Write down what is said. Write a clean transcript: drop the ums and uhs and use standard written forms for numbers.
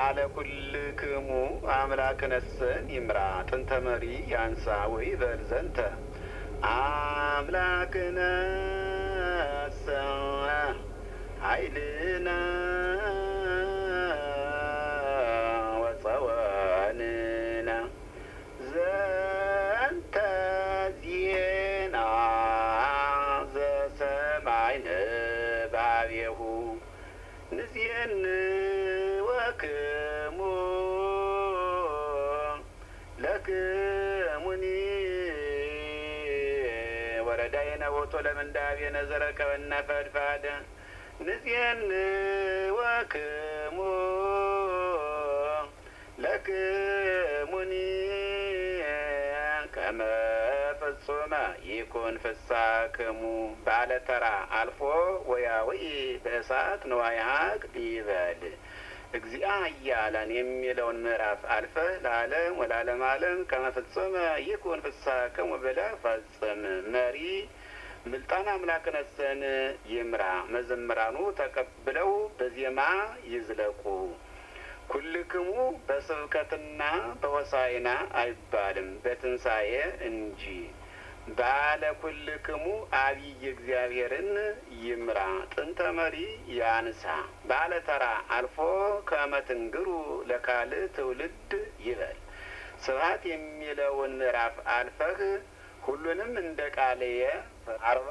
ባለ ኩልክሙ አምላክነሰን ይምራ ጥንተ መሪ ያንሳ ወይ በልዘንተ አምላክነሰ ኃይልነ ወጸወንነ ዘንተ ዜና ዘሰማይነ ባቤሁ ንዜን ወክሙ ለክሙኒ ወረዳይነ ቦቶ ለምንዳቤነ ዘረከበነ ፈድፋደ ንዜን ወክሙ ለክሙኒ ከመ ፍጹመ ይኩን ፍሳክሙ ባለተራ አልፎ ወያውኢ በእሳት ንዋየ ሀቅ ይበል እግዚአ ኃያላን የሚለውን ምዕራፍ አልፈህ ለዓለም ወለዓለመ ዓለም ከመ ፍጹመ ይኩን ፍሳክሙ ብለህ ፈጽም። መሪ ምልጣን አምላክነሰን ይምራ መዘምራኑ ተቀብለው በዜማ ይዝለቁ። ኩልክሙ በስብከትና በሆሳዕና አይባልም በትንሣኤ እንጂ። ባለ ኩልክሙ አብይ እግዚአብሔርን ይምራ ጥንተ መሪ ያንሳ ባለ ተራ አልፎ ከመ ትንግሩ ለካልእ ትውልድ ይበል። ስብሐት የሚለውን ምዕራፍ አልፈህ ሁሉንም እንደ ቃልየ